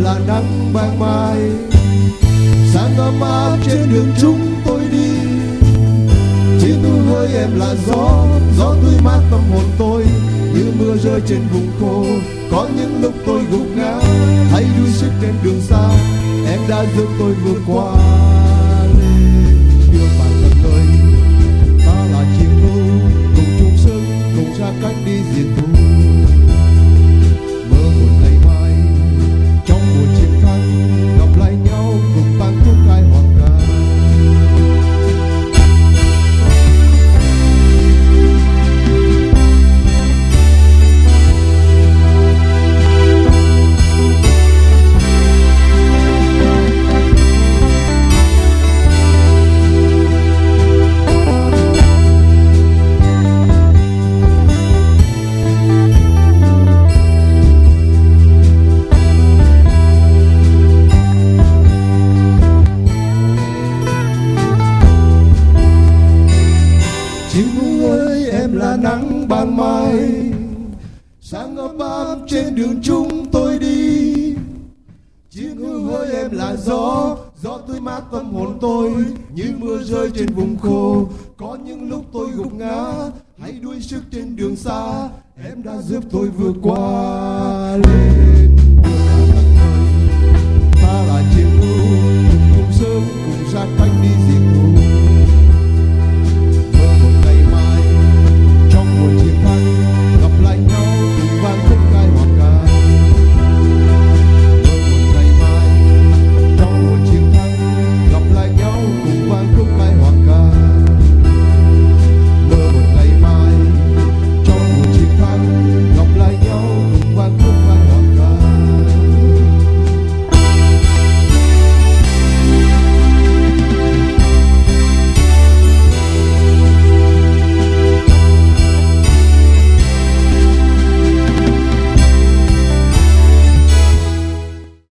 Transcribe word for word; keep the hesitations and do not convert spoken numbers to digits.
là nắng ban mai, sáng ấm áp trên đường chúng tôi đi. Chiếc hương với em là gió, gió tươi mát tâm hồn tôi, như mưa rơi trên vùng khô. Có những lúc tôi gục ngã, hay đuối sức trên đường xa, em đã giúp tôi vượt qua. Lên đưa bạn tận nơi, ta là chiến hữu, cùng chung sức, cùng ra cách đi diệt thù. Mơ một ngày mai, trong mùa chiến thắng, gặp lại nhau cùng ban khúc khai hoàng ca. Nắng ban mai, sáng ấm áp trên đường chúng tôi đi. Chiếc hương với em là gió, gió tươi mát tâm hồn tôi, như mưa rơi trên vùng khô. Có những lúc tôi gục ngã, hay đuối sức trên đường xa, em đã giúp tôi vượt qua. Lên